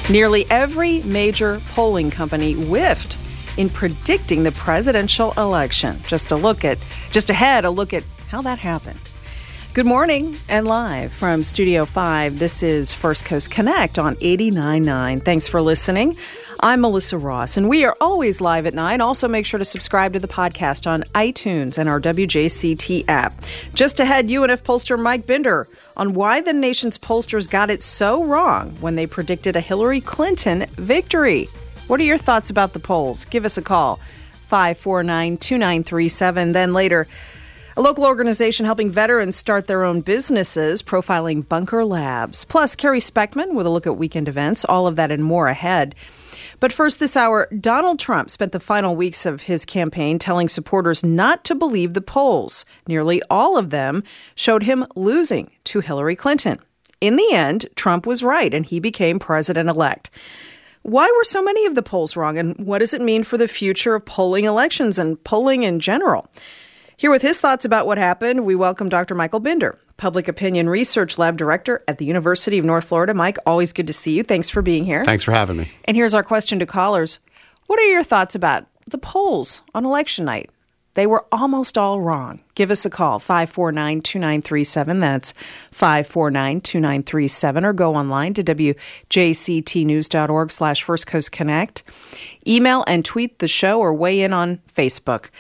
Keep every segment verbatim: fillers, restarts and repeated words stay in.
Nearly every major polling company whiffed in predicting the presidential election. Just a look at, just ahead, a look at how that happened. Good morning, and live from Studio five, this is First Coast Connect on eighty-nine point nine. Thanks for listening. I'm Melissa Ross, and we are always live at nine. Also, make sure to subscribe to the podcast on iTunes and our W J C T app. Just ahead, U N F pollster Mike Binder on why the nation's pollsters got it so wrong when they predicted a Hillary Clinton victory. What are your thoughts about the polls? Give us a call, five four nine, two nine three seven. Then later, a local organization helping veterans start their own businesses, profiling Bunker Labs. Plus, Carrie Speckman with a look at weekend events. All of that and more ahead. But first this hour, Donald Trump spent the final weeks of his campaign telling supporters not to believe the polls. Nearly all of them showed him losing to Hillary Clinton. In the end, Trump was right, and he became president-elect. Why were so many of the polls wrong, and what does it mean for the future of polling elections and polling in general? Here with his thoughts about what happened, we welcome Doctor Michael Binder, Public Opinion Research Lab Director at the University of North Florida. Mike, always good to see you. Thanks for being here. Thanks for having me. And here's our question to callers. What are your thoughts about the polls on election night? They were almost all wrong. Give us a call, five four nine, two nine three seven. That's five four nine, two nine three seven. Or go online to W J C T news dot org slash First Coast Connect. Email and tweet the show or weigh in on Facebook.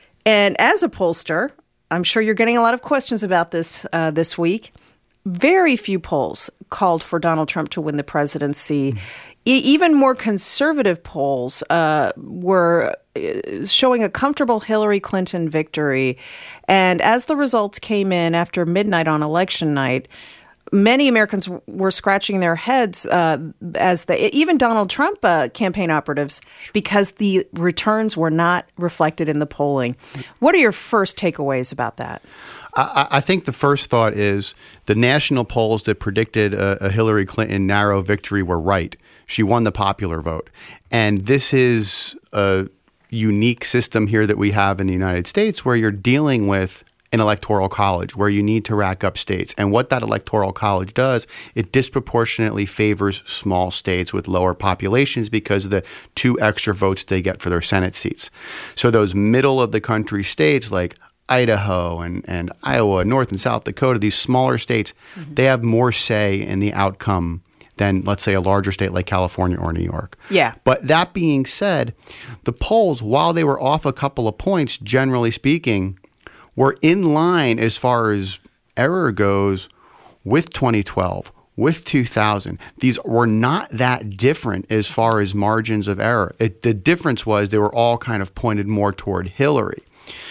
And as a pollster, I'm sure you're getting a lot of questions about this uh, this week. Very few polls called for Donald Trump to win the presidency. Mm-hmm. E- even more conservative polls uh, were showing a comfortable Hillary Clinton victory. And as the results came in after midnight on election night, many Americans were scratching their heads uh, as the even Donald Trump uh, campaign operatives, because the returns were not reflected in the polling. What are your first takeaways about that? I, I think the first thought is the national polls that predicted a, a Hillary Clinton narrow victory were right. She won the popular vote. And this is a unique system here that we have in the United States where you're dealing with an electoral college where you need to rack up states. And what that electoral college does, it disproportionately favors small states with lower populations because of the two extra votes they get for their Senate seats. So those middle of the country states like Idaho and, and Iowa, North and South Dakota, these smaller states, mm-hmm. they have more say in the outcome than, let's say, a larger state like California or New York. Yeah. But that being said, the polls, while they were off a couple of points, generally speaking, were in line as far as error goes with twenty twelve, with two thousand. These were not that different as far as margins of error. It, the difference was they were all kind of pointed more toward Hillary.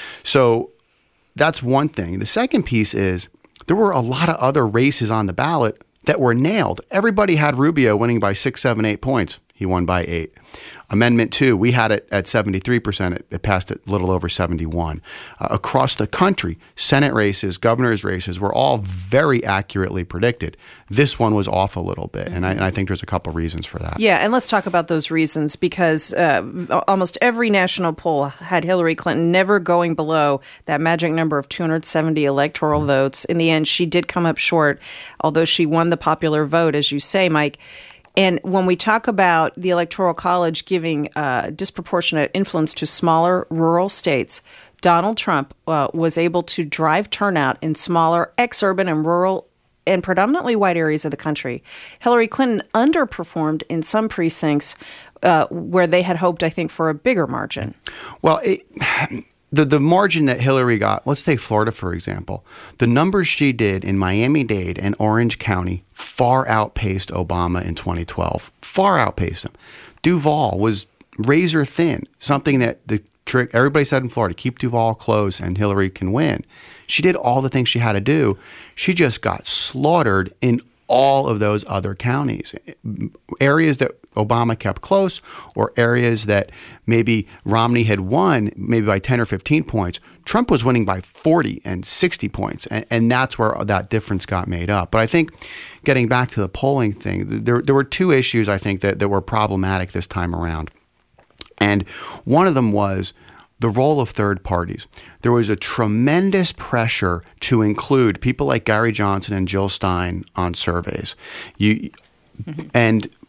So that's one thing. The second piece is there were a lot of other races on the ballot that were nailed. Everybody had Rubio winning by six, seven, eight points. He won by eight. Amendment two, we had it at seventy-three percent. It, it passed at a little over seventy-one. Uh, across the country, Senate races, governor's races were all very accurately predicted. This one was off a little bit, and I, and I think there's a couple reasons for that. Yeah, and let's talk about those reasons, because uh, almost every national poll had Hillary Clinton never going below that magic number of two hundred seventy electoral mm-hmm. votes. In the end, she did come up short, although she won the popular vote, as you say, Mike. And when we talk about the Electoral College giving uh, disproportionate influence to smaller rural states, Donald Trump uh, was able to drive turnout in smaller ex-urban and rural and predominantly white areas of the country. Hillary Clinton underperformed in some precincts uh, where they had hoped, I think, for a bigger margin. Well, it, the the margin that Hillary got, let's take Florida, for example. The numbers she did in Miami-Dade and Orange County far outpaced Obama in twenty twelve. Far outpaced him. Duval was razor thin, something that the trick everybody said in Florida, keep Duval close and Hillary can win. She did all the things she had to do. She just got slaughtered in all of those other counties. Areas that Obama kept close, or areas that maybe Romney had won maybe by ten or fifteen points, Trump was winning by forty and sixty points. And, and that's where that difference got made up. But I think getting back to the polling thing, there, there were two issues, I think, that, that were problematic this time around. And one of them was the role of third parties. There was a tremendous pressure to include people like Gary Johnson and Jill Stein on surveys. You, mm-hmm. And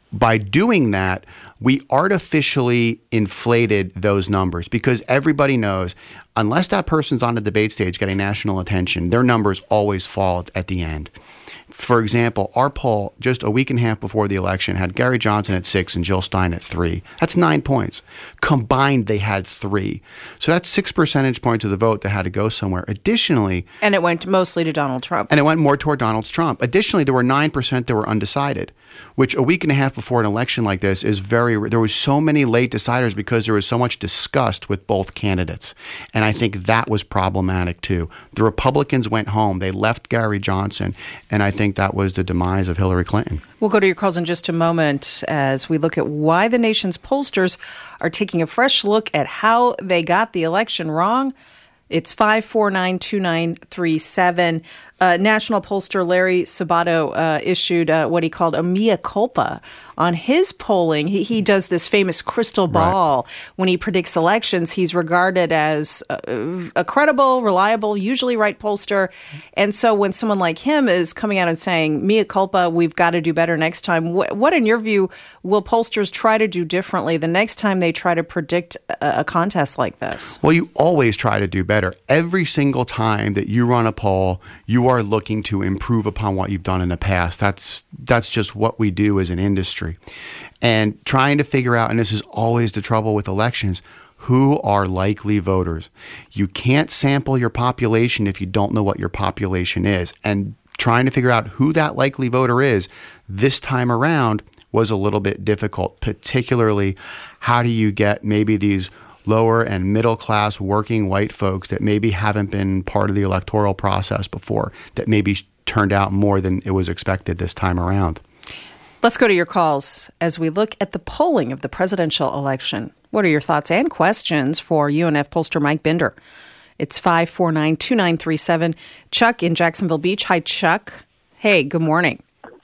by doing that, we artificially inflated those numbers because everybody knows unless that person's on the debate stage getting national attention, their numbers always fall at the end. For example, our poll just a week and a half before the election had Gary Johnson at six and Jill Stein at three. That's nine points. Combined, they had three. So that's six percentage points of the vote that had to go somewhere. Additionally... And it went mostly to Donald Trump. And it went more toward Donald Trump. Additionally, there were nine percent that were undecided, which a week and a half before an election like this is very... There was so many late deciders because there was so much disgust with both candidates. And I think that was problematic, too. The Republicans went home. They left Gary Johnson. And I think that was the demise of Hillary Clinton. We'll go to your calls in just a moment as we look at why the nation's pollsters are taking a fresh look at how they got the election wrong. It's five four nine, two nine three seven. Uh, National pollster Larry Sabato uh, issued uh, what he called a mea culpa on his polling. He, he does this famous crystal ball. Right. When he predicts elections, he's regarded as a, a credible, reliable, usually right pollster. And so when someone like him is coming out and saying, mea culpa, we've got to do better next time, what, what in your view, will pollsters try to do differently the next time they try to predict a, a contest like this? Well, you always try to do better. Every single time that you run a poll, you are looking to improve upon what you've done in the past. That's that's just what we do as an industry. And trying to figure out, and this is always the trouble with elections, who are likely voters. You can't sample your population if you don't know what your population is. And trying to figure out who that likely voter is this time around was a little bit difficult, particularly how do you get maybe these lower and middle class working white folks that maybe haven't been part of the electoral process before, that maybe turned out more than it was expected this time around. Let's go to your calls as we look at the polling of the presidential election. What are your thoughts and questions for U N F pollster Mike Binder? It's five four nine, two nine three seven. Chuck in Jacksonville Beach. Hi, Chuck. Hey, good morning.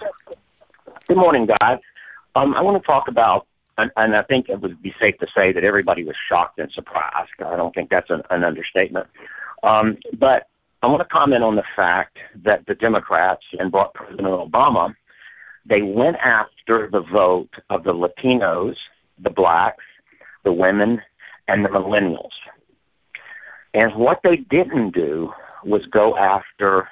Good morning, guys. Um, I want to talk about And, and I think it would be safe to say that everybody was shocked and surprised. I don't think that's an, an understatement. Um, but I want to comment on the fact that the Democrats and President Obama, they went after the vote of the Latinos, the blacks, the women, and the millennials. And what they didn't do was go after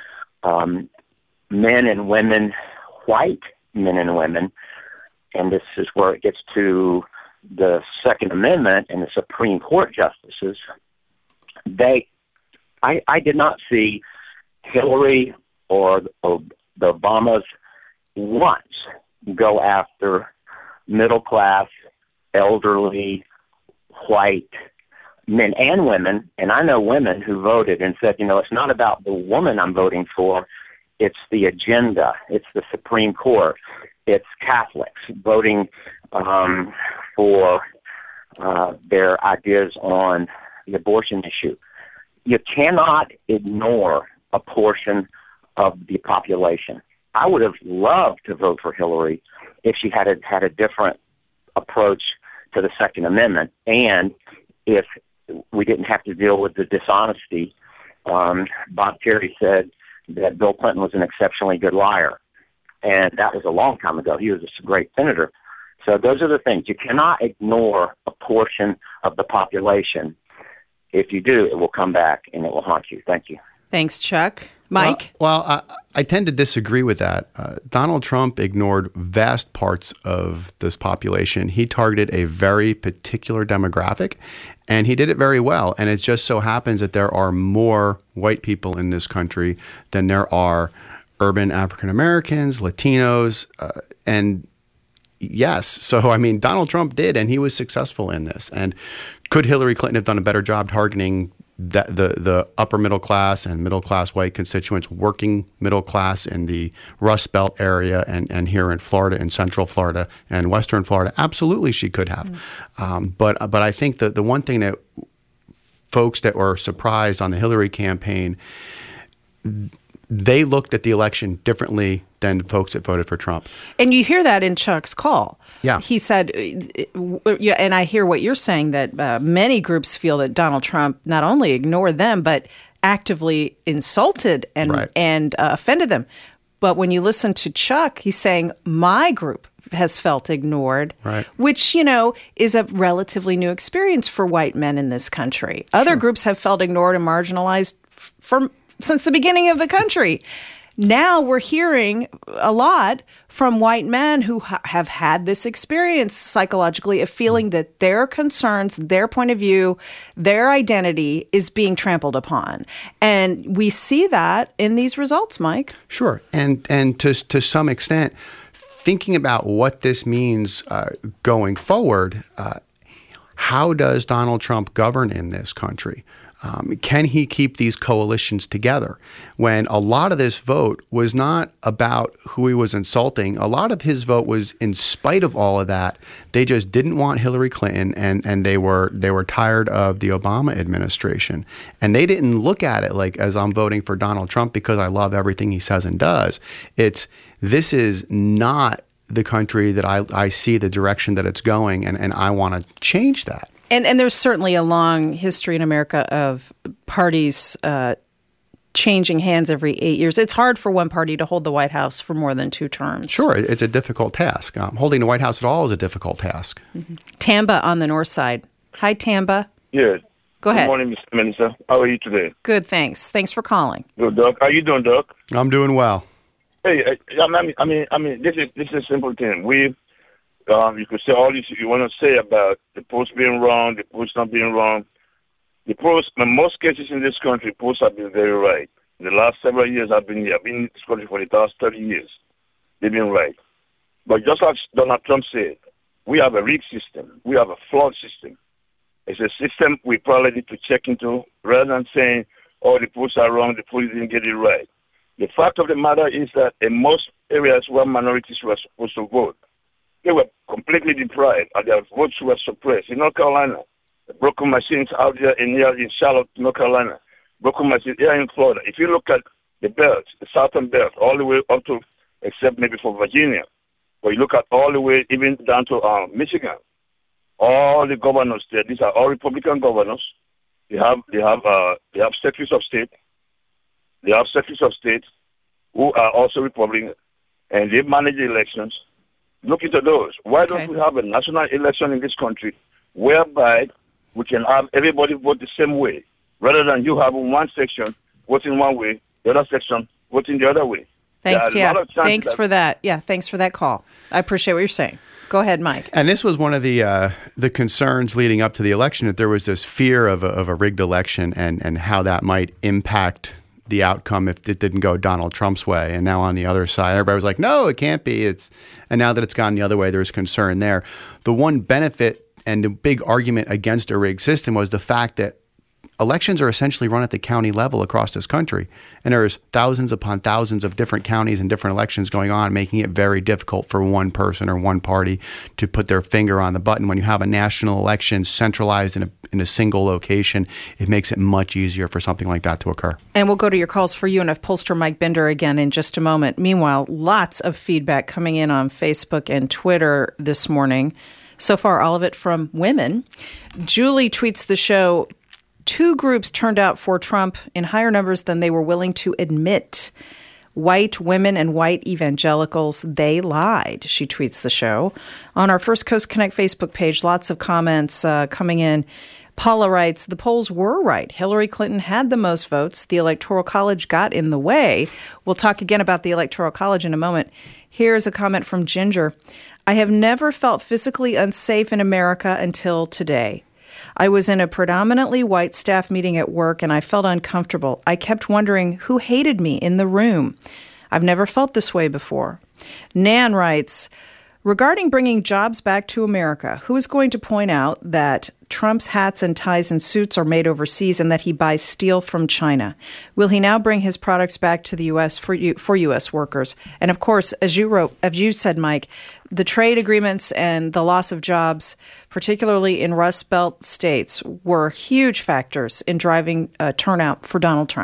um, men and women, white men and women, and this is where it gets to the Second Amendment and the Supreme Court justices. They, I, I did not see Hillary or, or the Obamas once go after middle class, elderly, white men and women. And I know women who voted and said, you know, it's not about the woman I'm voting for. It's the agenda. It's the Supreme Court. It's Catholics voting um, for uh, their ideas on the abortion issue. You cannot ignore a portion of the population. I would have loved to vote for Hillary if she had a, had a different approach to the Second Amendment, and if we didn't have to deal with the dishonesty. Um, Bob Kerrey said that Bill Clinton was an exceptionally good liar. And that was a long time ago. He was a great senator. So those are the things. You cannot ignore a portion of the population. If you do, it will come back and it will haunt you. Thank you. Thanks, Chuck. Mike? Well, well I, I tend to disagree with that. Uh, Donald Trump ignored vast parts of this population. He targeted a very particular demographic, and he did it very well. And it just so happens that there are more white people in this country than there are urban African Americans, Latinos, uh, and yes. So, I mean, Donald Trump did, and he was successful in this. And could Hillary Clinton have done a better job targeting the, the, the upper middle class and middle class white constituents, working middle class in the Rust Belt area and, and here in Florida, in Central Florida and Western Florida? Absolutely, she could have. Mm. Um, but but I think that the one thing that folks that were surprised on the Hillary campaign, they looked at the election differently than folks that voted for Trump. And you hear that in Chuck's call. Yeah. He said, yeah, and I hear what you're saying, that uh, many groups feel that Donald Trump not only ignored them, but actively insulted and, right. and uh, offended them. But when you listen to Chuck, he's saying, my group has felt ignored, right. which, you know, is a relatively new experience for white men in this country. Other Sure. groups have felt ignored and marginalized f- from since the beginning of the country. Now we're hearing a lot from white men who ha- have had this experience psychologically of feeling that their concerns, their point of view, their identity is being trampled upon. And we see that in these results, Mike. Sure. And and to to some extent, thinking about what this means uh, going forward, uh, how does Donald Trump govern in this country? Um, can he keep these coalitions together? When a lot of this vote was not about who he was insulting, a lot of his vote was in spite of all of that. They just didn't want Hillary Clinton, and, and they were they were tired of the Obama administration. And they didn't look at it like, as I'm voting for Donald Trump because I love everything he says and does. It's this is not the country that I, I see the direction that it's going, and, and I want to change that. And and there's certainly a long history in America of parties uh, changing hands every eight years. It's hard for one party to hold the White House for more than two terms. Sure, it's a difficult task. Um, holding the White House at all is a difficult task. Mm-hmm. Tamba on the north side. Hi, Tamba. Yes. Go ahead. Good morning, Mister Minister. How are you today? Good, thanks. Thanks for calling. Good, Doc. How you doing, Doc? I'm doing well. Hey, I mean, I mean, I mean, this is this is a simple thing. We, um, you could say all this you want to say about the post being wrong, the post not being wrong. The post, in most cases in this country, posts have been very right. In the last several years, I've been here. I've been in this country for the past thirty years. They've been right. But just like Donald Trump said, we have a rigged system. We have a flawed system. It's a system we probably need to check into rather than saying, oh, the polls are wrong, the police didn't get it right. The fact of the matter is that in most areas where minorities were supposed to vote, they were completely deprived and their votes were suppressed. In North Carolina, the broken machines out there in, in Charlotte, North Carolina, broken machines here in Florida. If you look at the belt, the southern belt, all the way up to, except maybe for Virginia, but you look at all the way even down to uh, Michigan, all the governors there, these are all Republican governors. They have they have uh, they have secretaries of state. They have secretaries of state who are also Republican, and they manage the elections. Look into those. Why Okay. don't we have a national election in this country whereby we can have everybody vote the same way, rather than you have one section voting one way, the other section voting the other way. Thanks, There are a yeah. lot of chances Thanks that- for that. Yeah, thanks for that call. I appreciate what you're saying. Go ahead, Mike. And this was one of the uh, the concerns leading up to the election, that there was this fear of a, of a rigged election and, and how that might impact the outcome if it didn't go Donald Trump's way. And now on the other side, everybody was like, no, it can't be. It's And now that it's gone the other way, there's concern there. The one benefit and the big argument against a rigged system was the fact that elections are essentially run at the county level across this country. And there's thousands upon thousands of different counties and different elections going on, making it very difficult for one person or one party to put their finger on the button. When you have a national election centralized in a, in a single location, it makes it much easier for something like that to occur. And we'll go to your calls for U N F pollster Mike Binder again in just a moment. Meanwhile, lots of feedback coming in on Facebook and Twitter this morning. So far, all of it from women. Julie tweets the show, two groups turned out for Trump in higher numbers than they were willing to admit. White women and white evangelicals, they lied, she tweets the show. On our First Coast Connect Facebook page, lots of comments uh, coming in. Paula writes, the polls were right. Hillary Clinton had the most votes. The Electoral College got in the way. We'll talk again about the Electoral College in a moment. Here's a comment from Ginger. I have never felt physically unsafe in America until today. I was in a predominantly white staff meeting at work and I felt uncomfortable. I kept wondering who hated me in the room. I've never felt this way before. Nan writes, regarding bringing jobs back to America, who is going to point out that Trump's hats and ties and suits are made overseas and that he buys steel from China? Will he now bring his products back to the U S for you, for U S workers? And of course, as you wrote, as you said, Mike, the trade agreements and the loss of jobs, particularly in Rust Belt states, were huge factors in driving uh, turnout for Donald Trump.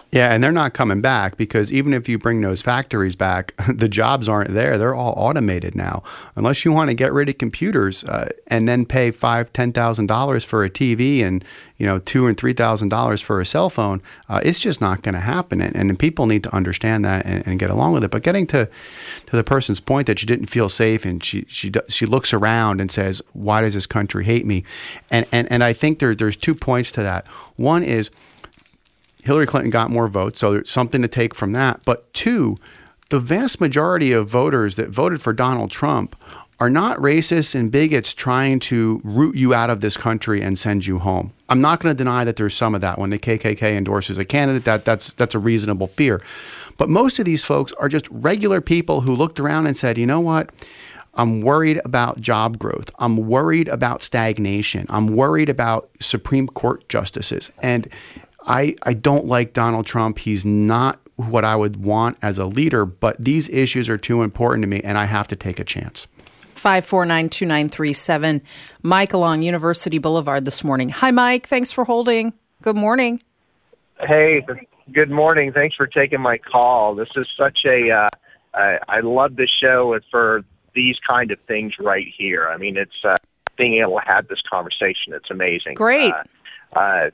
Yeah, and they're not coming back because even if you bring those factories back, the jobs aren't there. They're all automated now. Unless you want to get rid of computers uh, and then pay five, ten thousand dollars for a T V and you know two and three thousand dollars for a cell phone, uh, it's just not going to happen. And, and people need to understand that and, and get along with it. But getting to to the person's point that she didn't feel safe and she she she looks around and says, "Why does this country hate me?" And and and I think there there's two points to that. One is Hillary Clinton got more votes, so there's something to take from that. But two, the vast majority of voters that voted for Donald Trump are not racists and bigots trying to root you out of this country and send you home. I'm not going to deny that there's some of that. When the K K K endorses a candidate, that that's that's a reasonable fear. But most of these folks are just regular people who looked around and said, you know what? I'm worried about job growth. I'm worried about stagnation. I'm worried about Supreme Court justices. And I, I don't like Donald Trump. He's not what I would want as a leader, but these issues are too important to me, and I have to take a chance. five four nine, two nine three seven. Mike along University Boulevard this morning. Hi, Mike. Thanks for holding. Good morning. Hey, good morning. Thanks for taking my call. This is such a, uh, I, I love the show for these kind of things right here. I mean, it's uh, being able to have this conversation. It's amazing. Great. Uh, uh,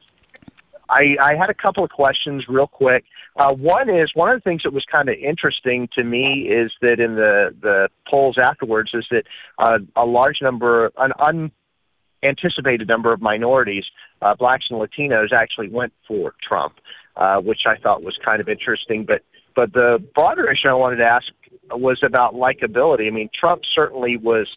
I, I had a couple of questions real quick. Uh, one is, one of the things that was kind of interesting to me is that in the, the polls afterwards is that uh, a large number, an unanticipated number of minorities, uh, blacks and Latinos, actually went for Trump, uh, which I thought was kind of interesting. But, but the broader issue I wanted to ask was about likability. I mean, Trump certainly was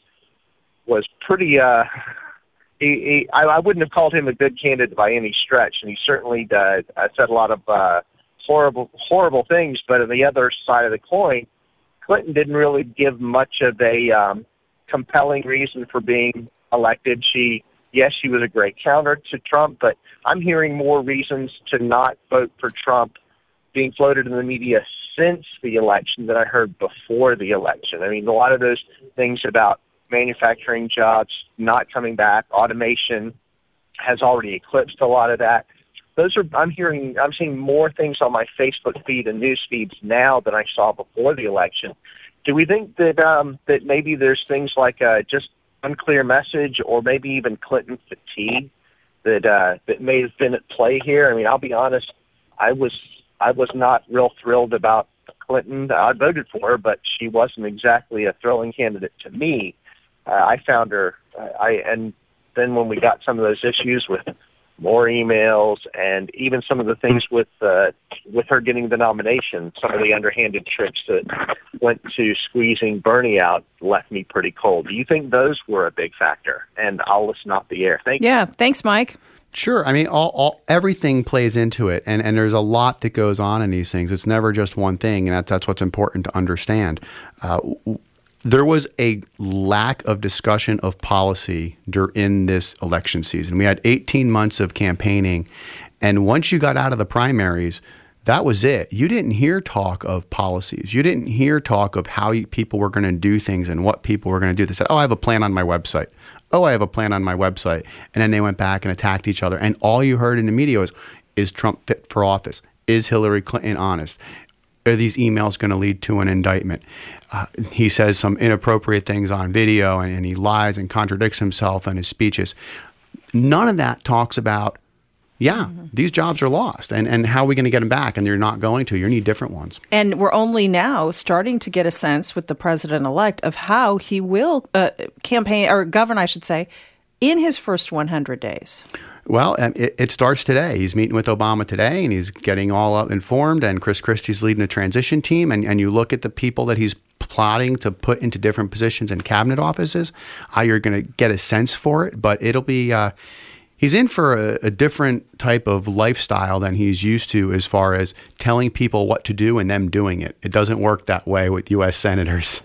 was pretty... Uh, He, he, I, I wouldn't have called him a good candidate by any stretch, and he certainly uh, said a lot of uh, horrible, horrible things. But on the other side of the coin, Clinton didn't really give much of a um, compelling reason for being elected. She, yes, she was a great counter to Trump, but I'm hearing more reasons to not vote for Trump being floated in the media since the election than I heard before the election. I mean, a lot of those things about manufacturing jobs not coming back, automation has already eclipsed a lot of that. Those are, I'm hearing, I'm seeing more things on my Facebook feed and news feeds now than I saw before the election. Do we think that um, that maybe there's things like uh, just unclear message, or maybe even Clinton fatigue that uh, that may have been at play here? I mean, I'll be honest, I was I was not real thrilled about Clinton. I voted for her, but she wasn't exactly a thrilling candidate to me. Uh, I found her, uh, I and then when we got some of those issues with more emails and even some of the things with uh, with her getting the nomination, some of the underhanded tricks that went to squeezing Bernie out left me pretty cold. Do you think those were a big factor? And I'll listen off the air. Thank you. Yeah, thanks, Mike. Sure. I mean, all, all everything plays into it, and, and there's a lot that goes on in these things. It's never just one thing, and that's that's what's important to understand. Uh, There was a lack of discussion of policy during this election season. We had eighteen months of campaigning, and once you got out of the primaries, that was it. You didn't hear talk of policies. You didn't hear talk of how you, people were going to do things and what people were going to do. They said, oh, I have a plan on my website. Oh, I have a plan on my website. And then they went back and attacked each other. And all you heard in the media was, is Trump fit for office? Is Hillary Clinton honest? Are these emails going to lead to an indictment? Uh, he says some inappropriate things on video, and, and he lies and contradicts himself in his speeches. None of that talks about, yeah, mm-hmm. these jobs are lost, and, and how are we going to get them back? And you're not going to. You need different ones. And we're only now starting to get a sense with the president-elect of how he will uh, campaign, or govern, I should say, in his first one hundred days. Well, it, it starts today. He's meeting with Obama today, and he's getting all up informed, and Chris Christie's leading a transition team, and, and you look at the people that he's plotting to put into different positions in cabinet offices, how you're going to get a sense for it, but it'll be uh, – he's in for a, a different type of lifestyle than he's used to as far as telling people what to do and them doing it. It doesn't work that way with U S senators.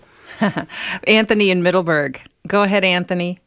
Anthony in Middleburg. Go ahead, Anthony.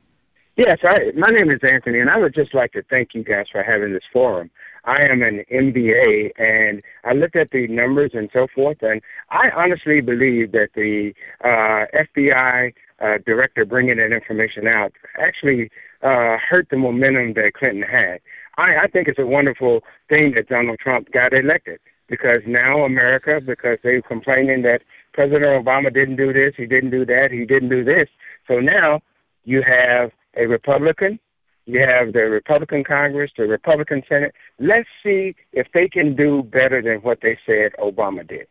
Yes, I, my name is Anthony, and I would just like to thank you guys for having this forum. I am an M B A, and I looked at the numbers and so forth, and I honestly believe that the uh, F B I uh, director bringing that information out actually uh, hurt the momentum that Clinton had. I, I think it's a wonderful thing that Donald Trump got elected, because now America, because they're complaining that President Obama didn't do this, he didn't do that, he didn't do this. So now you have a Republican, you have the Republican Congress, the Republican Senate. Let's see if they can do better than what they said Obama did.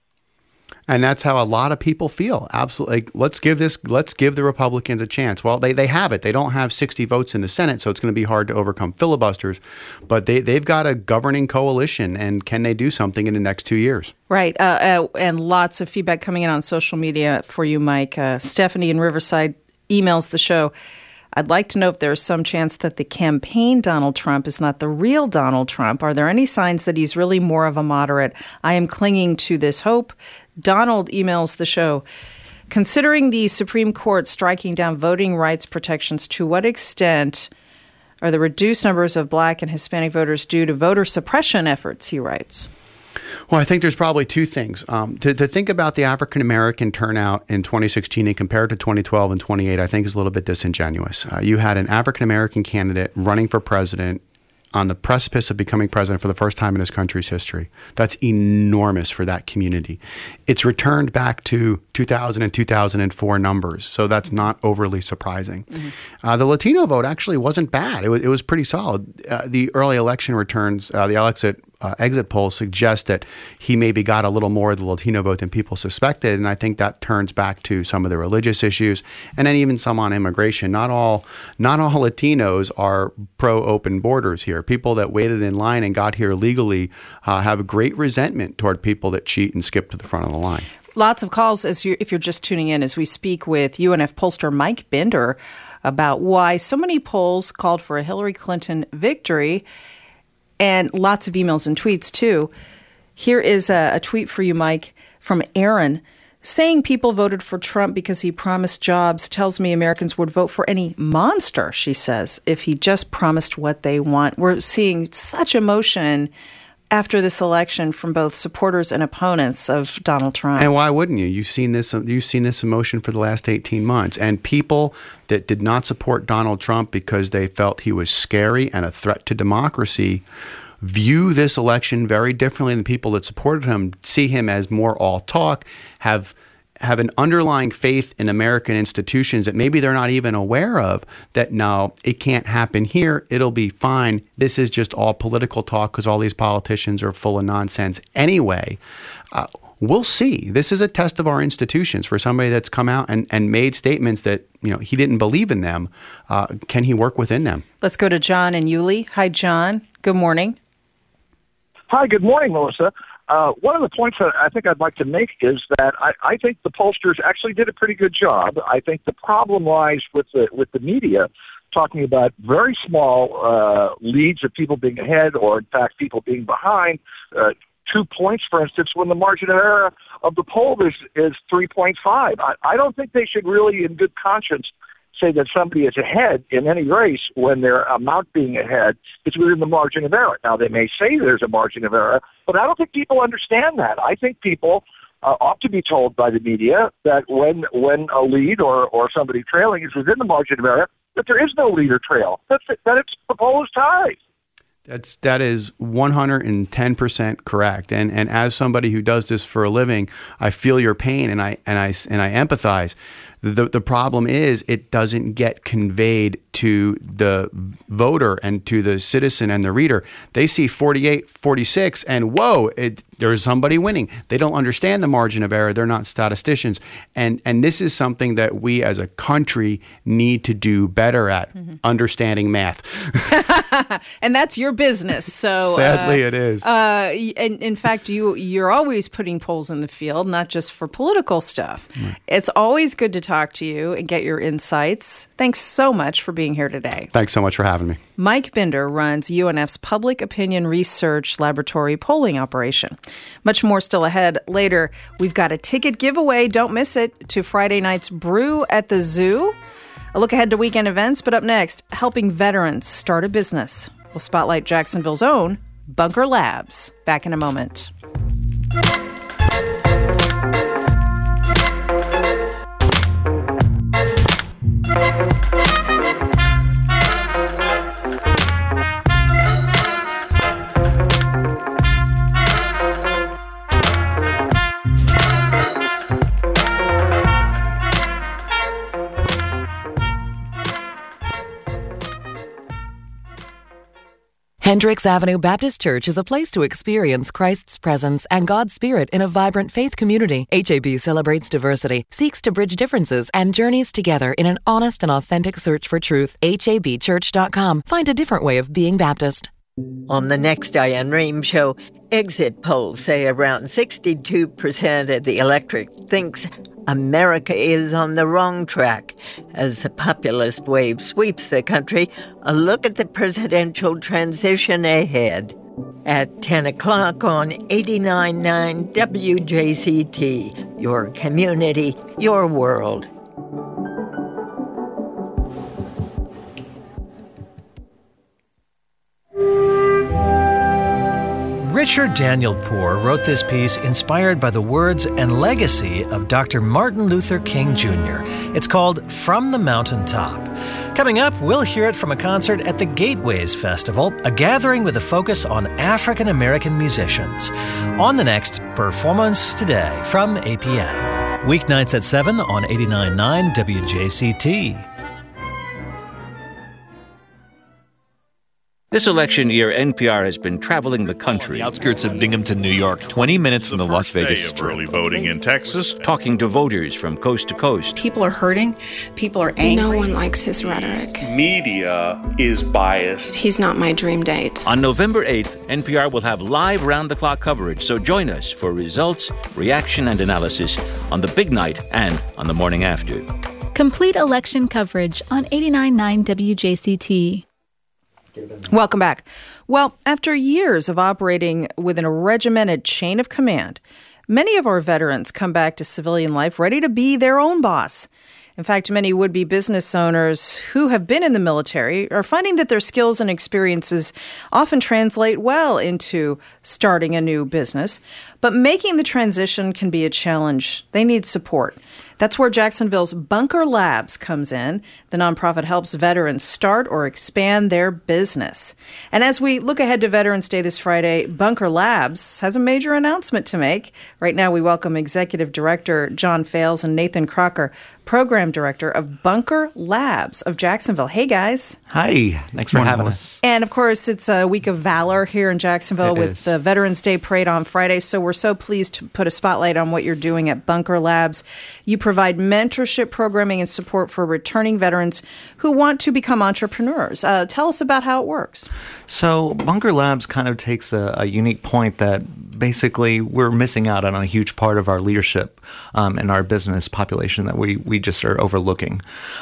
And that's how a lot of people feel. Absolutely. Like, let's give this, let's give the Republicans a chance. Well, they, they have it. They don't have sixty votes in the Senate, so it's going to be hard to overcome filibusters. But they, they've got a governing coalition, and can they do something in the next two years? Right. Uh, uh, and lots of feedback coming in on social media for you, Mike. Uh, Stephanie in Riverside emails the show. I'd like to know if there's some chance that the campaign Donald Trump is not the real Donald Trump. Are there any signs that he's really more of a moderate? I am clinging to this hope. Donald emails the show. Considering the Supreme Court striking down voting rights protections, to what extent are the reduced numbers of black and Hispanic voters due to voter suppression efforts, he writes? Well, I think there's probably two things. Um, to, to think about the African-American turnout in twenty sixteen and compared to twenty twelve and twenty eight, I think is a little bit disingenuous. Uh, you had an African-American candidate running for president on the precipice of becoming president for the first time in his country's history. That's enormous for that community. It's returned back to two thousand and two thousand four numbers, so that's not overly surprising. Mm-hmm. Uh, the Latino vote actually wasn't bad. It was, it was pretty solid. Uh, the early election returns, uh, the exit uh, exit polls suggest that he maybe got a little more of the Latino vote than people suspected, and I think that turns back to some of the religious issues, and then even some on immigration. Not all, not all Latinos are pro-open borders here. People that waited in line and got here legally uh, have a great resentment toward people that cheat and skip to the front of the line. Lots of calls, as you, if you're just tuning in, as we speak with U N F pollster Mike Binder about why so many polls called for a Hillary Clinton victory, and lots of emails and tweets, too. Here is a, a tweet for you, Mike, from Aaron. Saying people voted for Trump because he promised jobs tells me Americans would vote for any monster, she says, if he just promised what they want. We're seeing such emotion after this election from both supporters and opponents of Donald Trump. And why wouldn't you? You've seen this you've seen this emotion for the last eighteen months. And people that did not support Donald Trump because they felt he was scary and a threat to democracy view this election very differently than people that supported him, see him as more all talk, have have an underlying faith in American institutions that maybe they're not even aware of, that no, it can't happen here. It'll be fine. This is just all political talk because all these politicians are full of nonsense anyway. Uh, we'll see. This is a test of our institutions for somebody that's come out and, and made statements that, you know, he didn't believe in them. Uh, can he work within them? Let's go to John and Yulee. Hi, John. Good morning. Hi, good morning, Melissa. Uh, one of the points that I think I'd like to make is that I, I think the pollsters actually did a pretty good job. I think the problem lies with the with the media talking about very small uh, leads of people being ahead or, in fact, people being behind. Uh, two points, for instance, when the margin of error of the poll is, is three point five. I, I don't think they should really, in good conscience, say that somebody is ahead in any race when their amount being ahead is within the margin of error. Now, they may say there's a margin of error, but I don't think people understand that. I think people uh, ought to be told by the media that when when a lead or, or somebody trailing is within the margin of error, that there is no lead or trail, that, that it's proposed ties. That's that is one hundred ten percent correct. And and as somebody who does this for a living, I feel your pain and I and I and I empathize. The the problem is it doesn't get conveyed to the voter and to the citizen and the reader. They see forty-eight, forty-six and whoa, it, there's somebody winning. They don't understand the margin of error. They're not statisticians. And and this is something that we as a country need to do better at, mm-hmm. understanding math. And that's your business. So sadly uh, it is. Uh, and in fact, you you're always putting polls in the field, not just for political stuff. Right. It's always good to talk to you and get your insights. Thanks so much for being here today. Thanks so much for having me. Mike Binder runs U N F's Public Opinion Research Laboratory polling operation. Much more still ahead. Later, we've got a ticket giveaway. Don't miss it, to Friday night's Brew at the Zoo. A look ahead to weekend events, but up next, helping veterans start a business. We'll spotlight Jacksonville's own Bunker Labs. Back in a moment. Hendricks Avenue Baptist Church is a place to experience Christ's presence and God's Spirit in a vibrant faith community. H A B celebrates diversity, seeks to bridge differences, and journeys together in an honest and authentic search for truth. H A B church dot com. Find a different way of being Baptist. On the next Diane Rehm Show, exit polls say around sixty-two percent of the electorate thinks America is on the wrong track. As the populist wave sweeps the country, a look at the presidential transition ahead. At ten o'clock on eighty-nine point nine W J C T, your community, your world. Richard Daniel Poor wrote this piece inspired by the words and legacy of Doctor Martin Luther King Junior It's called From the Mountaintop. Coming up, we'll hear it from a concert at the Gateways Festival, a gathering with a focus on African American musicians. On the next Performance Today from A P N. Weeknights at seven on eighty-nine point nine W J C T. This election year, N P R has been traveling the country. On the outskirts of Binghamton, New York, twenty minutes from the Las Vegas Strip. Early voting in Texas. Talking to voters from coast to coast. People are hurting. People are angry. No one likes his rhetoric. Media is biased. He's not my dream date. On November eighth, N P R will have live round-the-clock coverage, so join us for results, reaction, and analysis on the big night and on the morning after. Complete election coverage on eighty-nine point nine W J C T. Welcome back. Well, after years of operating within a regimented chain of command, many of our veterans come back to civilian life ready to be their own boss. In fact, many would-be business owners who have been in the military are finding that their skills and experiences often translate well into starting a new business. But making the transition can be a challenge. They need support. That's where Jacksonville's Bunker Labs comes in. The nonprofit helps veterans start or expand their business. And as we look ahead to Veterans Day this Friday, Bunker Labs has a major announcement to make. Right now, we welcome Executive Director John Fales and Nathan Crocker, Program Director of Bunker Labs of Jacksonville. Hey, guys. Hi. Thanks for having us. And, of course, it's a week of valor here in Jacksonville It with is. the Veterans Day Parade on Friday. So we're so pleased to put a spotlight on what you're doing at Bunker Labs. You provide mentorship, programming, and support for returning veterans who want to become entrepreneurs. Uh, tell us about how it works. So Bunker Labs kind of takes a, a unique point that basically we're missing out on a huge part of our leadership um, and our business population that we, we just are overlooking.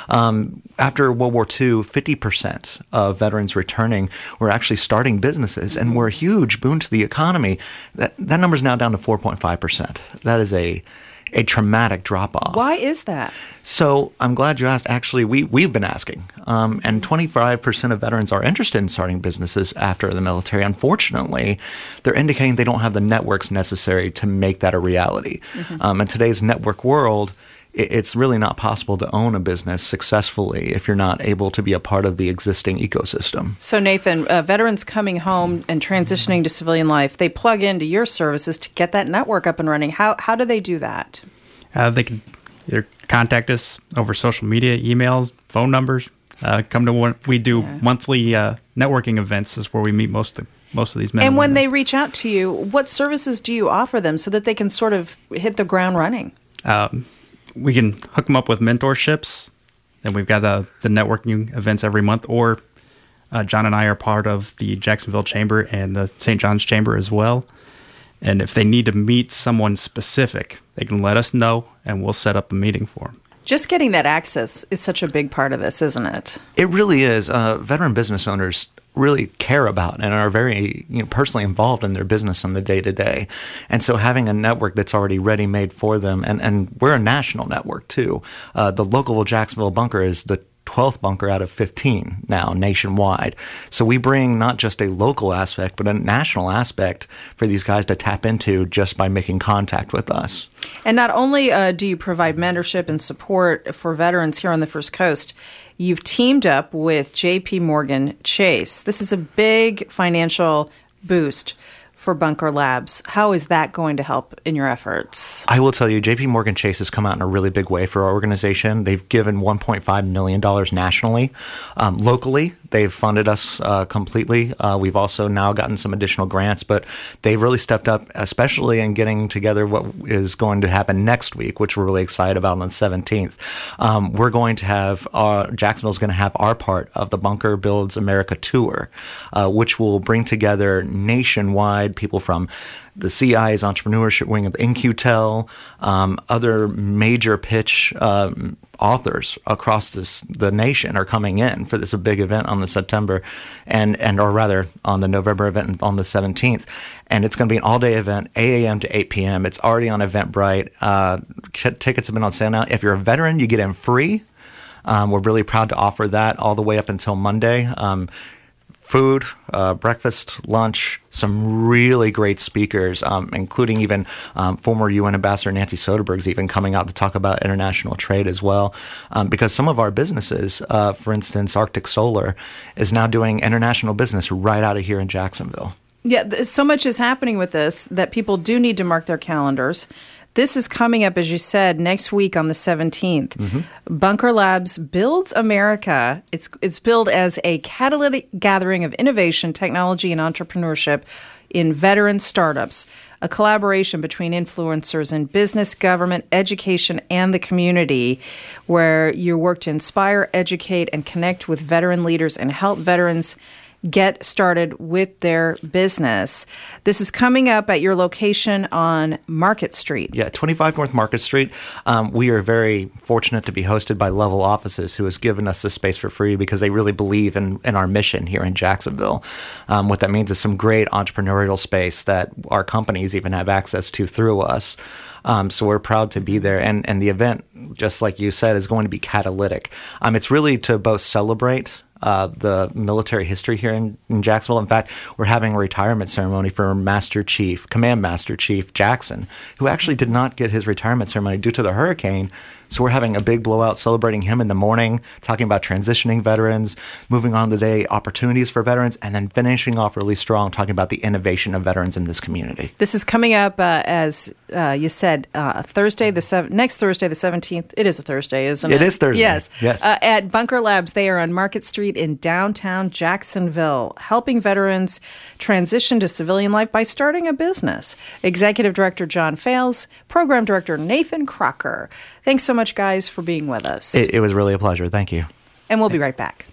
Um, after World War Two, fifty percent of veterans returning were actually starting businesses and were a huge boon to the economy. That, that number is now down to four point five percent. That is a a traumatic drop-off. Why is that? So I'm glad you asked. Actually, we, we've been asking, um, and twenty-five percent of veterans are interested in starting businesses after the military. Unfortunately, they're indicating they don't have the networks necessary to make that a reality. Mm-hmm. Um, in today's network world, it, it's really not possible to own a business successfully if you're not able to be a part of the existing ecosystem. So, Nathan, uh, veterans coming home and transitioning to civilian life, they plug into your services to get that network up and running. How how do they do that? Uh, they can either contact us over social media, emails, phone numbers. Uh, come to one. We do yeah. monthly uh, networking events. Is where we meet most of the, most of these men. And, and when women. they reach out to you, what services do you offer them so that they can sort of hit the ground running? Um, we can hook them up with mentorships, and we've got uh, the networking events every month. Or uh, John and I are part of the Jacksonville Chamber and the Saint John's Chamber as well. And if they need to meet someone specific, they can let us know, and we'll set up a meeting for them. Just getting that access is such a big part of this, isn't it? It really is. Uh, veteran business owners really care about and are very you know, personally involved in their business on the day-to-day. And so having a network that's already ready-made for them, and, and we're a national network too. Uh, the local Jacksonville Bunker is the twelfth bunker out of fifteen now nationwide. So we bring not just a local aspect, but a national aspect for these guys to tap into just by making contact with us. And not only uh, do you provide mentorship and support for veterans here on the First Coast, you've teamed up with J P Morgan Chase. This is a big financial boost for Bunker Labs. How is that going to help in your efforts? I will tell you, J P Morgan Chase has come out in a really big way for our organization. They've given one point five million dollars nationally. Um, locally, they've funded us uh, completely. Uh, we've also now gotten some additional grants, but they've really stepped up, especially in getting together what is going to happen next week, which we're really excited about on the seventeenth. Um, we're going to have, our, Jacksonville's going to have our part of the Bunker Builds America tour, uh, which will bring together nationwide people from the C I's entrepreneurship wing of In Q Tel, um, other major pitch um, authors across this, the nation are coming in for this big event on the September and, and or rather on the November event on the seventeenth. And it's going to be an all-day event, eight a.m. to eight p.m. It's already on Eventbrite. Uh, tickets have been on sale now. If you're a veteran, you get in free. Um, we're really proud to offer that all the way up until Monday. Um, Food, uh, breakfast, lunch, some really great speakers, um, including even um, former U N Ambassador Nancy Soderberg's even coming out to talk about international trade as well. Um, because some of our businesses, uh, for instance, Arctic Solar, is now doing international business right out of here in Jacksonville. Yeah, th- so much is happening with this that people do need to mark their calendars. This is coming up, as you said, next week on the seventeenth. Mm-hmm. Bunker Labs Builds America. It's it's billed as a catalytic gathering of innovation, technology, and entrepreneurship in veteran startups, a collaboration between influencers in business, government, education, and the community, where you work to inspire, educate, and connect with veteran leaders and help veterans get started with their business. This is coming up at your location on Market Street. Yeah, twenty-five North Market Street. Um, we are very fortunate to be hosted by Level Offices, who has given us this space for free because they really believe in, in our mission here in Jacksonville. Um, what that means is some great entrepreneurial space that our companies even have access to through us. Um, so we're proud to be there. And, and the event, just like you said, is going to be catalytic. Um, it's really to both celebrate Uh, the military history here in, in Jacksonville. In fact, we're having a retirement ceremony for Master Chief, Command Master Chief Jackson, who actually did not get his retirement ceremony due to the hurricane. So we're having a big blowout celebrating him in the morning, talking about transitioning veterans, moving on to the day, opportunities for veterans, and then finishing off really strong, talking about the innovation of veterans in this community. This is coming up, uh, as uh, you said, uh, Thursday, the sev- next Thursday, the seventeenth. It is a Thursday, isn't it? It is Thursday. Yes. Yes. Uh, at Bunker Labs, they are on Market Street in downtown Jacksonville, helping veterans transition to civilian life by starting a business. Executive Director John Fales, Program Director Nathan Crocker. Thanks so much, guys, for being with us. It, it was really a pleasure. Thank you. And we'll be right back.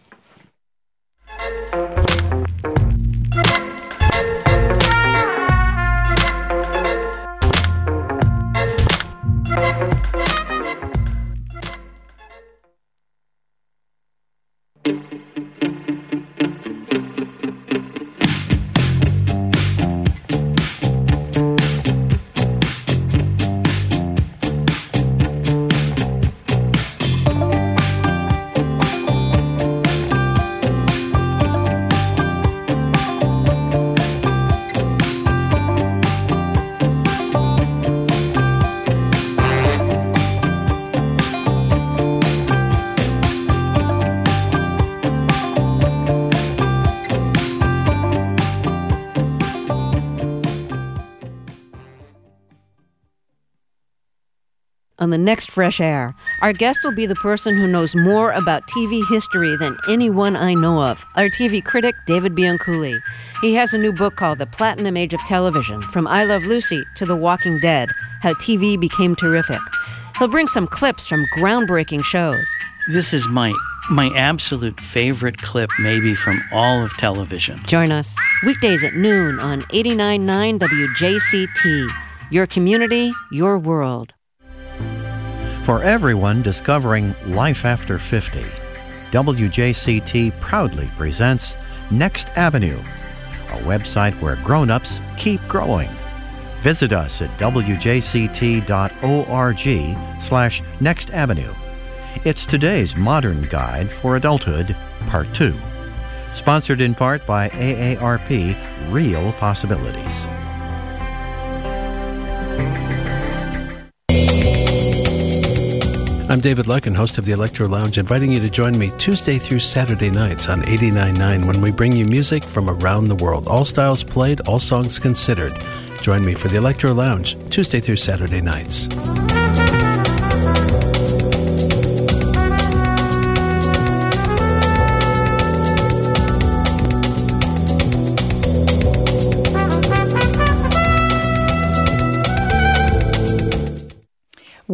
On the next Fresh Air, our guest will be the person who knows more about T V history than anyone I know of, our T V critic, David Bianculli. He has a new book called The Platinum Age of Television, From I Love Lucy to The Walking Dead, How T V Became Terrific. He'll bring some clips from groundbreaking shows. This is my my absolute favorite clip, maybe from all of television. Join us weekdays at noon on eighty-nine point nine W J C T. Your community, your world. For everyone discovering life after fifty, W J C T proudly presents Next Avenue, a website where grown-ups keep growing. Visit us at w j c t dot org slash next avenue. It's today's modern guide for adulthood, part two. Sponsored in part by A A R P Real Possibilities. I'm David Lucken, host of the Electro Lounge, inviting you to join me Tuesday through Saturday nights on eighty-nine point nine when we bring you music from around the world. All styles played, all songs considered. Join me for the Electro Lounge Tuesday through Saturday nights.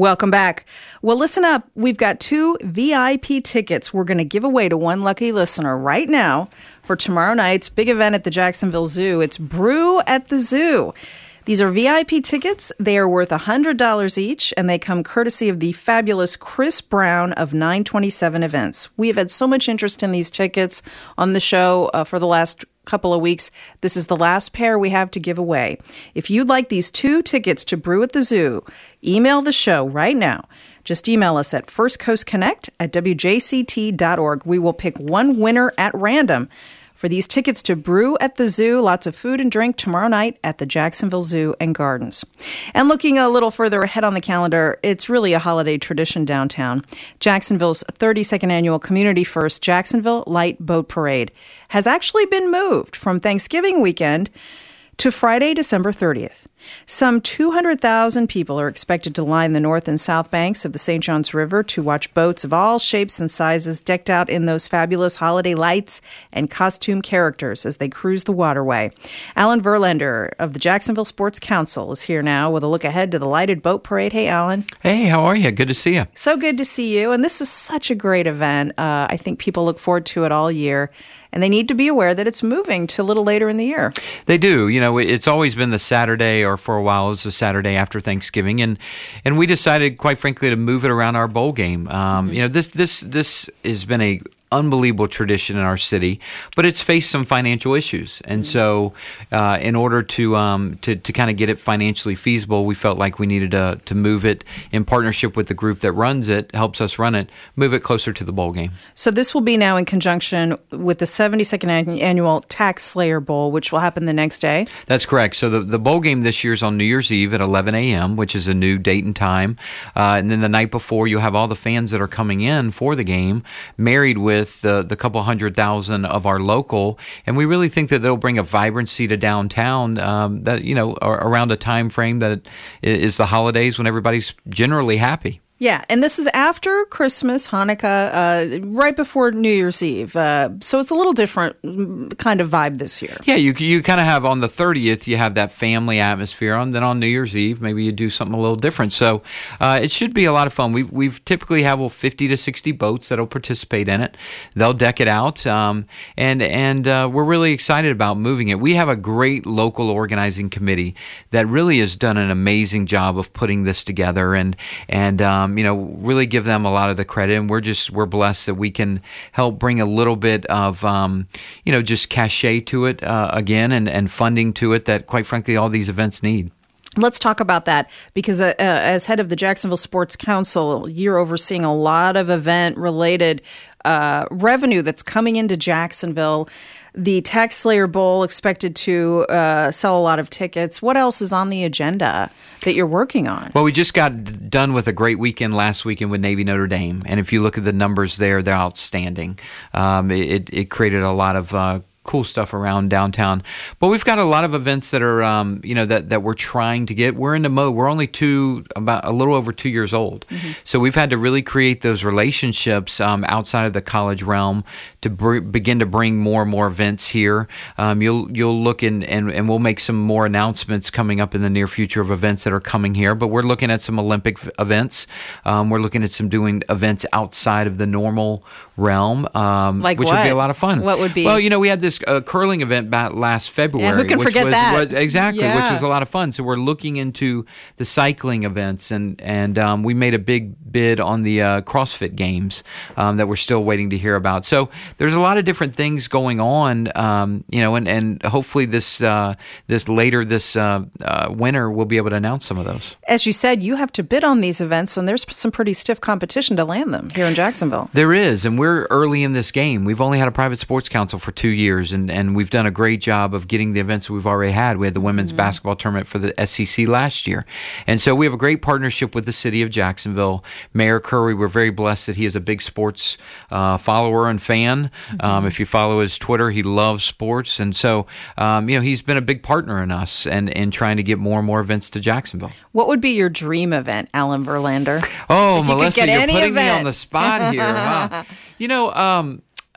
Welcome back. Well, listen up. We've got two V I P tickets we're going to give away to one lucky listener right now for tomorrow night's big event at the Jacksonville Zoo. It's Brew at the Zoo. These are V I P tickets. They are worth one hundred dollars each, and they come courtesy of the fabulous Chris Brown of nine twenty-seven Events. We have had so much interest in these tickets on the show uh, for the last couple of weeks. This is the last pair we have to give away. If you'd like these two tickets to Brew at the Zoo, email the show right now. Just email us at first coast connect at w j c t dot org. We will pick one winner at random for these tickets to Brew at the Zoo. Lots of food and drink tomorrow night at the Jacksonville Zoo and Gardens. And looking a little further ahead on the calendar, it's really a holiday tradition downtown. Jacksonville's thirty-second annual Community First Jacksonville Light Boat Parade has actually been moved from Thanksgiving weekend to Friday, December thirtieth. Some two hundred thousand people are expected to line the north and south banks of the Saint Johns River to watch boats of all shapes and sizes decked out in those fabulous holiday lights and costume characters as they cruise the waterway. Alan Verlander of the Jacksonville Sports Council is here now with a look ahead to the lighted boat parade. Hey, Alan. Hey, how are you? Good to see you. So good to see you. And this is such a great event. Uh, I think people look forward to it all year. And they need to be aware that it's moving to a little later in the year. They do. You know, it's always been the Saturday, or for a while it was the Saturday after Thanksgiving, and and we decided, quite frankly, to move it around our bowl game. Um, mm-hmm. You know, this this this has been a unbelievable tradition in our city, but it's faced some financial issues, and mm-hmm. so uh, in order to um, to to kind of get it financially feasible, we felt like we needed to to move it in partnership with the group that runs it, helps us run it, move it closer to the bowl game. So this will be now in conjunction with the seventy-second annual Tax Slayer Bowl, which will happen the next day. That's correct. So the the bowl game this year is on New Year's Eve at eleven a.m., which is a new date and time, uh, and then the night before you'll have all the fans that are coming in for the game married with With the, the couple hundred thousand of our local, and we really think that they'll bring a vibrancy to downtown um, that, you know, around a time frame that is the holidays when everybody's generally happy. Yeah, and this is after Christmas, Hanukkah, uh, right before New Year's Eve. Uh, so it's a little different kind of vibe this year. Yeah, you you kind of have on the thirtieth, you have that family atmosphere. And then on New Year's Eve, maybe you do something a little different. So uh, it should be a lot of fun. We we've typically have well, fifty to sixty boats that'll participate in it. They'll deck it out, um, and and uh, we're really excited about moving it. We have a great local organizing committee that really has done an amazing job of putting this together, and and um, you know, really give them a lot of the credit. And we're just we're blessed that we can help bring a little bit of um, you know, just cachet to it uh, again, and, and funding to it that, quite frankly, all these events need. Let's talk about that, because uh, uh, as head of the Jacksonville Sports Council, you're overseeing a lot of event-related uh, revenue that's coming into Jacksonville. The Tax Slayer Bowl expected to uh, sell a lot of tickets. What else is on the agenda that you're working on? Well, we just got done with a great weekend last weekend with Navy Notre Dame, and if you look at the numbers there, they're outstanding. Um, it, it created a lot of uh, cool stuff around downtown. But we've got a lot of events that are, um, you know, that, that we're trying to get. We're in the mode. We're only two, about a little over two years old. Mm-hmm. So we've had to really create those relationships um, outside of the college realm to br- begin to bring more and more events here. Um, you'll you'll look in, and, and we'll make some more announcements coming up in the near future of events that are coming here. But we're looking at some Olympic events. Um, we're looking at some doing events outside of the normal realm, um, like which what? would be a lot of fun. What would be? Well, you know, we had this uh, curling event back last February. Yeah, who can which forget was, that? Was, exactly, yeah. which was a lot of fun. So we're looking into the cycling events, and and um, we made a big bid on the uh, CrossFit Games um, that we're still waiting to hear about. So there's a lot of different things going on, um, you know, and, and hopefully this uh, this later this uh, uh, winter we'll be able to announce some of those. As you said, you have to bid on these events, and there's some pretty stiff competition to land them here in Jacksonville. There is, and we're early in this game. We've only had a private sports council for two years, and, and we've done a great job of getting the events we've already had. We had the women's mm-hmm. basketball tournament for the S E C last year. And so we have a great partnership with the city of Jacksonville. Mayor Curry, we're very blessed that he is a big sports uh, follower and fan. Mm-hmm. Um, if you follow his Twitter, he loves sports. And so, um, you know, he's been a big partner in us and, and trying to get more and more events to Jacksonville. What would be your dream event, Alan Verlander? Oh, if you Melissa, could get you're any putting event. me on the spot here. Huh? You know, um,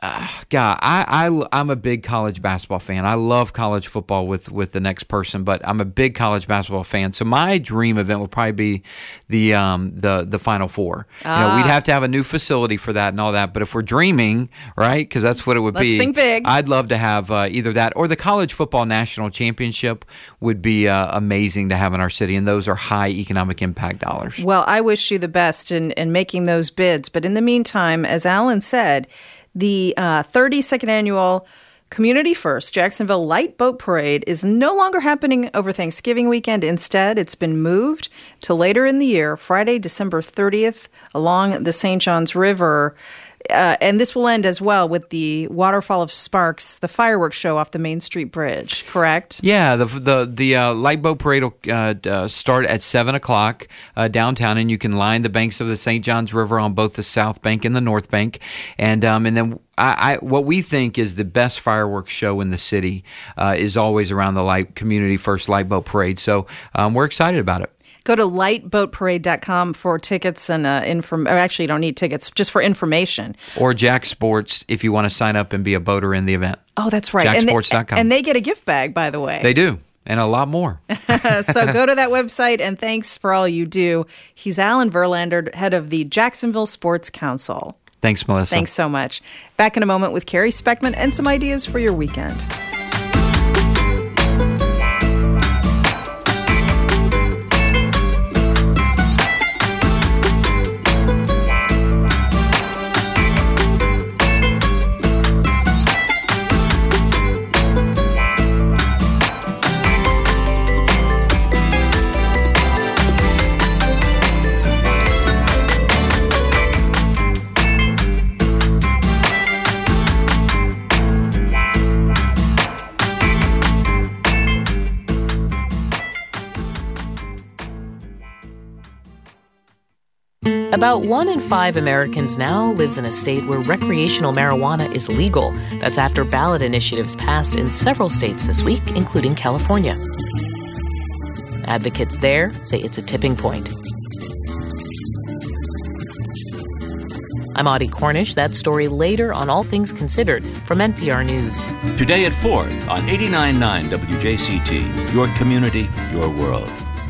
Uh, God, I, I, I'm a big college basketball fan. I love college football with, with the next person, but I'm a big college basketball fan. So my dream event would probably be the um, the the Final Four. Ah. You know, we'd have to have a new facility for that and all that. But if we're dreaming, right, because that's what it would Let's be. Let's think big. I'd love to have uh, either that or the College Football National Championship would be uh, amazing to have in our city, and those are high economic impact dollars. Well, I wish you the best in, in making those bids. But in the meantime, as Alan said, the uh, thirty-second annual Community First Jacksonville Light Boat Parade is no longer happening over Thanksgiving weekend. Instead, it's been moved to later in the year, Friday, December thirtieth, along the Saint Johns River. Uh, and this will end as well with the Waterfall of Sparks, the fireworks show off the Main Street Bridge, correct? Yeah, the the the uh, light boat parade will uh, uh, start at seven o'clock uh, downtown, and you can line the banks of the Saint Johns River on both the South Bank and the North Bank. And um, and then I, I what we think is the best fireworks show in the city uh, is always around the light Community First Light Boat Parade. So um, we're excited about it. Go to light boat parade dot com for tickets and uh, inform. Or actually, you don't need tickets, just for information. Or Jack Sports if you want to sign up and be a boater in the event. Oh, that's right. jack sports dot com. And, and they get a gift bag, by the way. They do, and a lot more. So go to that website, and thanks for all you do. He's Alan Verlander, head of the Jacksonville Sports Council. Thanks, Melissa. Thanks so much. Back in a moment with Carrie Speckman and some ideas for your weekend. About one in five Americans now lives in a state where recreational marijuana is legal. That's after ballot initiatives passed in several states this week, including California. Advocates there say it's a tipping point. I'm Audie Cornish. That story later on All Things Considered from N P R News. Today at four on eighty-nine point nine W J C T, your community, your world.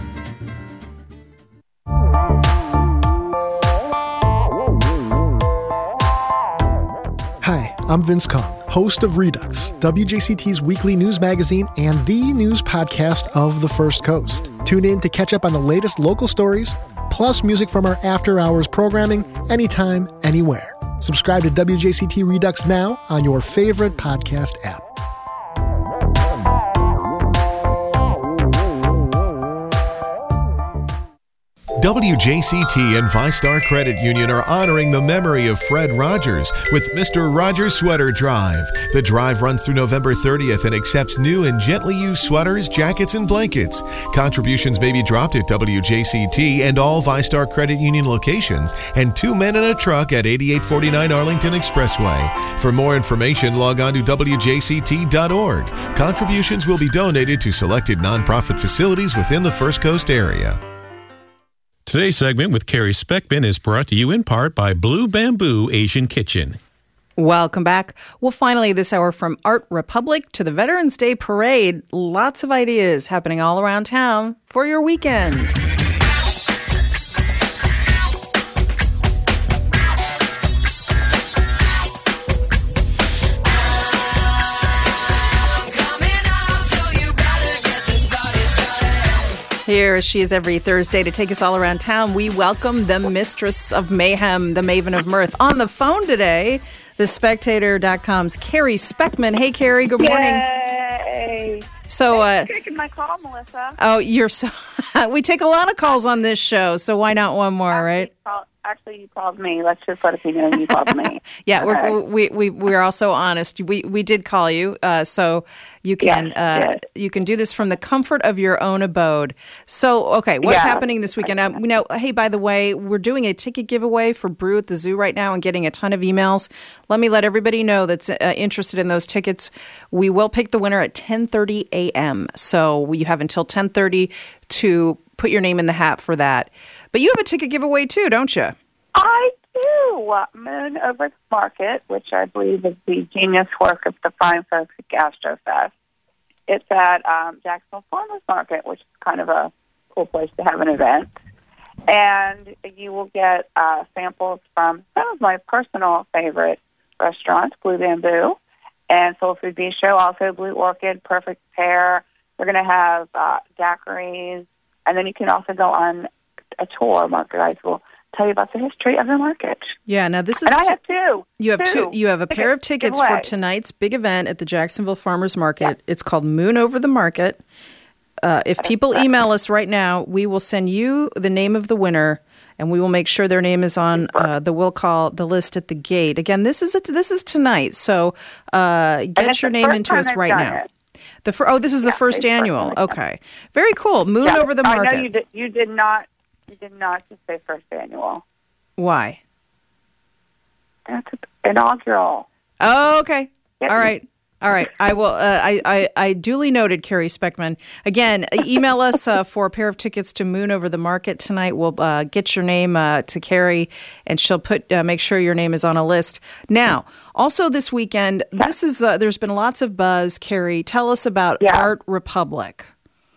Hi, I'm Vince Kong, host of Redux, W J C T's weekly news magazine and the news podcast of the First Coast. Tune in to catch up on the latest local stories, plus music from our after-hours programming anytime, anywhere. Subscribe to W J C T Redux now on your favorite podcast app. W J C T and ViStar Credit Union are honoring the memory of Fred Rogers with Mister Rogers Sweater Drive. The drive runs through November thirtieth and accepts new and gently used sweaters, jackets, and blankets. Contributions may be dropped at W J C T and all ViStar Credit Union locations and two men in a truck at eighty-eight forty-nine Arlington Expressway. For more information, log on to W J C T dot org. Contributions will be donated to selected nonprofit facilities within the First Coast area. Today's segment with Carrie Speckman is brought to you in part by Blue Bamboo Asian Kitchen. Welcome back. Well, finally, this hour from Art Republic to the Veterans Day Parade. Lots of ideas happening all around town for your weekend. Here she is every Thursday to take us all around town. We welcome the mistress of mayhem, the maven of mirth. On the phone today, the Spectator dot com's Carrie Speckman. Hey, Carrie, good morning. Yay. So, Thanks uh, for taking my call, Melissa. oh, you're so. We take a lot of calls on this show, so why not one more, right? Call, actually, you called me. Let's just let it be known you called me. Yeah, okay. we're, we we we're also honest. We we did call you, uh, so you can yes, uh, yes. you can do this from the comfort of your own abode. So, okay, what's yeah. happening this weekend? Um, you know, hey, by the way, we're doing a ticket giveaway for Brew at the Zoo right now and getting a ton of emails. Let me let everybody know that's uh, interested in those tickets. We will pick the winner at ten thirty a.m. So you have until ten thirty to put your name in the hat for that. But you have a ticket giveaway too, don't you? I do. Moon Over the Market, which I believe is the genius work of the fine folks at GastroFest. It's at um, Jacksonville Farmers Market, which is kind of a cool place to have an event. And you will get uh, samples from some of my personal favorite restaurants, Blue Bamboo and Soul Food Bistro, also Blue Orchid, Perfect Pear. We're going to have uh, daiquiris. And then you can also go on a tour. Market Guides will tell you about the history of the market. Yeah, now this is... And I t- have two. You have two. You have a pair of tickets Giveaway. for tonight's big event at the Jacksonville Farmers Market. Yeah. It's called Moon Over the Market. Uh, if people email us right now, we will send you the name of the winner, and we will make sure their name is on uh, the will call the list at the gate. Again, this is a, this is tonight, so uh, get your name into us right now. It. The fir- oh, this is yeah, the first annual. Okay, very cool. Moon yeah, Over the Market. I know you did, you did not. You did not just say first annual. Why? That's inaugural. Oh, okay. Yep. All right. All right. I will. Uh, I, I I duly noted, Carrie Speckman. Again, email us uh, for a pair of tickets to Moon Over the Market tonight. We'll uh, get your name uh, to Carrie, and she'll put uh, make sure your name is on a list. Now, also this weekend, this is uh, there's been lots of buzz. Carrie, tell us about yeah. Art Republic.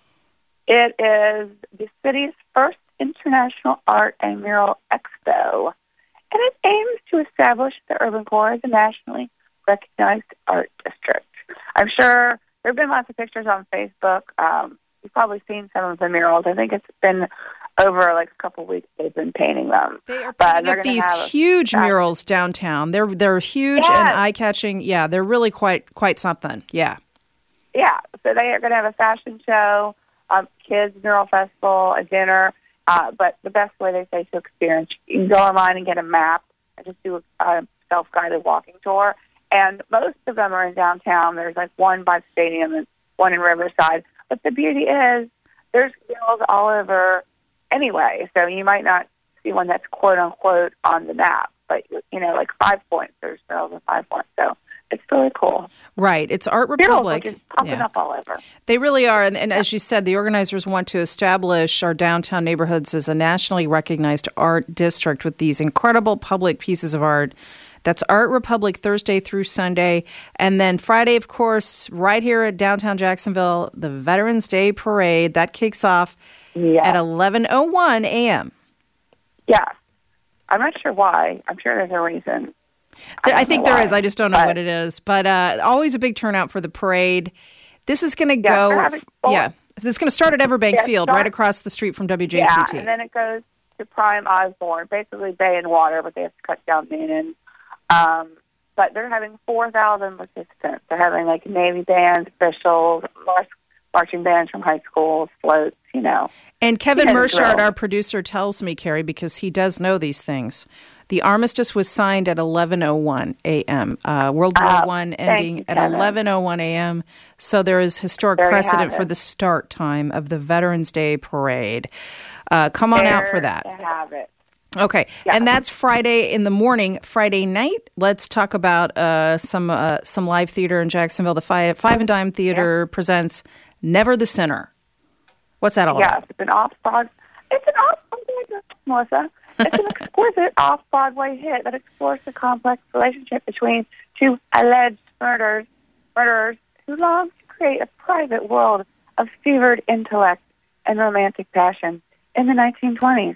It is the city's first international art and mural expo, and it aims to establish the urban core as a nationally recognized art district. I'm sure there have been lots of pictures on Facebook. Um, you've probably seen some of the murals. I think it's been over like a couple of weeks they've been painting them. They are putting up these huge murals downtown. They're they're huge yes. and eye-catching. Yeah, they're really quite quite something. Yeah. Yeah. So they are going to have a fashion show, um, kids mural festival, a dinner. Uh, but the best way they say to experience, you can go online and get a map and just do a, a self-guided walking tour. And most of them are in downtown. There's like one by the stadium and one in Riverside. But the beauty is there's murals all over anyway. So you might not see one that's quote-unquote on the map. But, you know, like Five Points, there's murals in Five Points. So it's really cool. Right. It's Art Republic. Murals are just popping yeah. up all over. They really are. And, and as you said, the organizers want to establish our downtown neighborhoods as a nationally recognized art district with these incredible public pieces of art. That's Art Republic Thursday through Sunday. And then Friday, of course, right here at downtown Jacksonville, the Veterans Day Parade. That kicks off yeah. at eleven oh one a.m. Yeah. I'm not sure why. I'm sure there's a reason. I, I think there why. is. I just don't know but, what it is. But uh, always a big turnout for the parade. This is going to yeah, go, having, well, yeah, this is going to start at Everbank yeah, Field, start, right across the street from W J C T. Yeah, and then it goes to Prime Osborne, basically Bay and Water, but they have to cut down Noonan. Um, but they're having four thousand participants. They're having like Navy bands, officials, march, marching bands from high schools, floats, you know. And Kevin you know, Mershard, our producer, tells me, Carrie, because he does know these things. The armistice was signed at eleven oh one a.m. Uh, World War Uh, One ending you, at eleven oh one a.m. So there is historic there precedent for the start time of the Veterans Day Parade. Uh, come on there out for that. To have it. Okay, yeah. and that's Friday in the morning. Friday night, let's talk about uh, some uh, some live theater in Jacksonville. The Five, Five and Dime Theater yeah. presents Never the Sinner. What's that all yes, about? Yes, it's an off-Broadway. It's an off-Broadway, Melissa. It's an exquisite off-Broadway hit that explores the complex relationship between two alleged murderers, murderers who long to create a private world of fevered intellect and romantic passion in the nineteen twenties.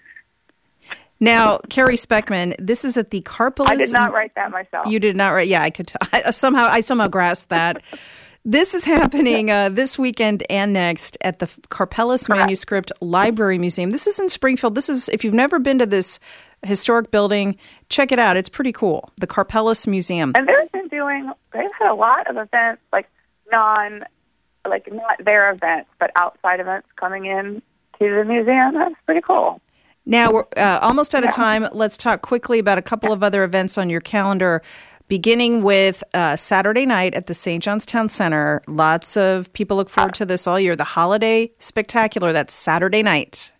Now, Carrie Speckman, this is at the Karpeles. I did not write that myself. You did not write. Yeah, I could t- I, somehow. I somehow grasped that. This is happening uh, this weekend and next at the Karpeles Manuscript Library Museum. This is in Springfield. This is, if you've never been to this historic building, check it out. It's pretty cool. The Karpeles Museum. And they've been doing. They've had a lot of events, like non, like not their events, but outside events coming in to the museum. That's pretty cool. Now, we're uh, almost out of yeah. time. Let's talk quickly about a couple of other events on your calendar, beginning with uh, Saturday night at the Saint John's Town Center. Lots of people look forward to this all year. The Holiday Spectacular, that's Saturday night.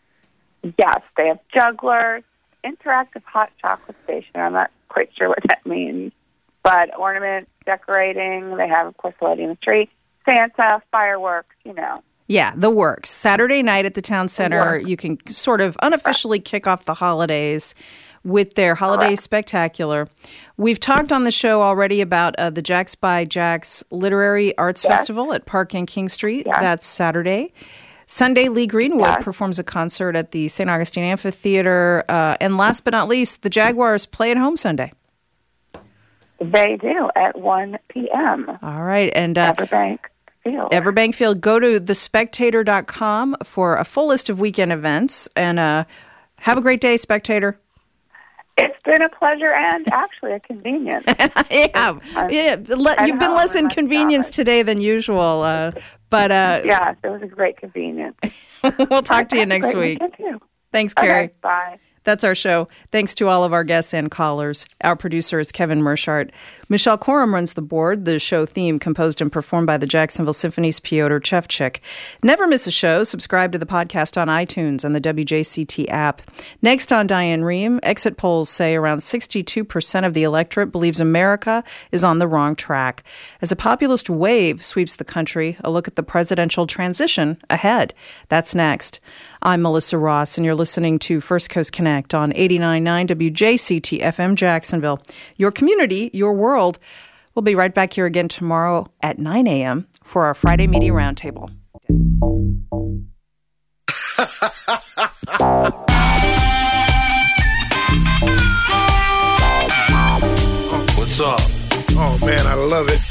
Yes, they have jugglers, interactive hot chocolate station. I'm not quite sure what that means. But ornaments, decorating. They have, of course, lighting the tree. Santa, fireworks, you know. Yeah, the works. Saturday night at the Town Center, you can sort of unofficially kick off the holidays with their Holiday Correct. Spectacular. We've talked on the show already about uh, the Jacks by Jacks Literary Arts yes. Festival at Park and King Street. Yes. That's Saturday. Sunday, Lee Greenwood yes. performs a concert at the Saint Augustine Amphitheater. Uh, and last but not least, the Jaguars play at home Sunday. They do at one p.m. All right. And uh, Everbank Field. Everbank Field. Go to the spectator dot com for a full list of weekend events. And uh, have a great day, Spectator. It's been a pleasure and actually a convenience. yeah, yeah. You've been less inconvenienced today than usual, uh, but uh, yes, it was a great convenience. We'll talk to you next week. Thanks, Carrie. Okay, bye. That's our show. Thanks to all of our guests and callers. Our producer is Kevin Mershart. Michelle Corum runs the board. The show theme composed and performed by the Jacksonville Symphony's Piotr Chevchik. Never miss a show. Subscribe to the podcast on iTunes and the W J C T app. Next on Diane Rehm, exit polls say around sixty-two percent of the electorate believes America is on the wrong track. As a populist wave sweeps the country, a look at the presidential transition ahead. That's next. I'm Melissa Ross, and you're listening to First Coast Connect on eighty-nine point nine W J C T F M Jacksonville. Your community, your world. We'll be right back here again tomorrow at nine a.m. for our Friday Media Roundtable. What's up? Oh, man, I love it.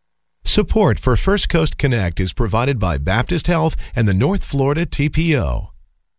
Support for First Coast Connect is provided by Baptist Health and the North Florida T P O.